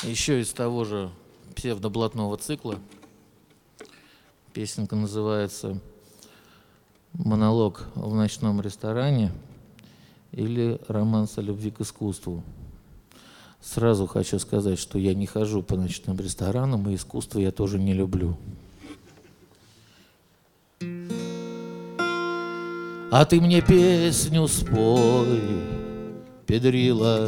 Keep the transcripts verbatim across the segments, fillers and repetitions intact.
Еще из того же псевдоблатного цикла. Песенка называется «Монолог в ночном ресторане» или «Романс о любви к искусству». Сразу хочу сказать, что я не хожу по ночным ресторанам, и искусство я тоже не люблю. А ты мне песню спой, педрила,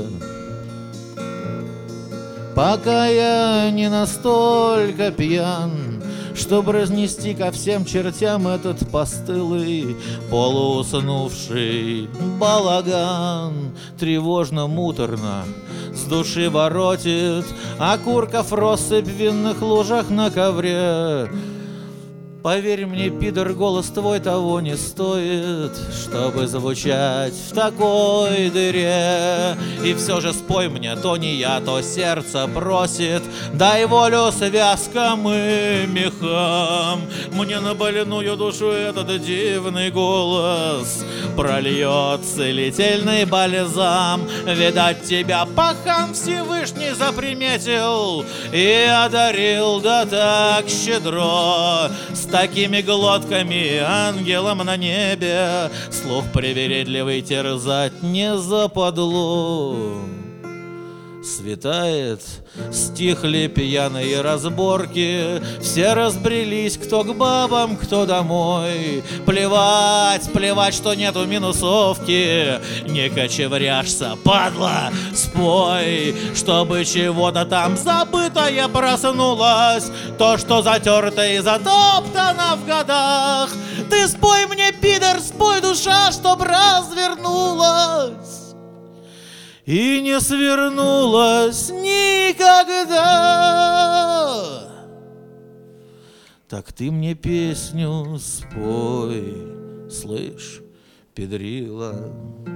пока я не настолько пьян, чтобы разнести ко всем чертям этот постылый, полууснувший балаган. Тревожно-муторно с души воротит окурков россыпь в винных лужах на ковре. Поверь мне, пидор, голос твой того не стоит, чтобы звучать в такой дыре. И все же спой мне, то не я, то сердце просит, дай волю связкам и мехам. Мне на больную душу этот дивный голос прольет целительный бальзам. Видать, тебя пахан Всевышний заприметил и одарил да так щедро. С такими глотками ангелом на небе слух привередливый терзать не западло. Светает, стихли пьяные разборки, все разбрелись, кто к бабам, кто домой. Плевать, плевать, что нету минусовки, не кочевряшься, падла, спой, чтобы чего-то там забытое проснулось, то, что затерто и затоптано в годах. Ты спой мне, пидор, спой, душа, чтоб развернулась и не свернулась никогда. Так ты мне песню спой, слышь, педрила.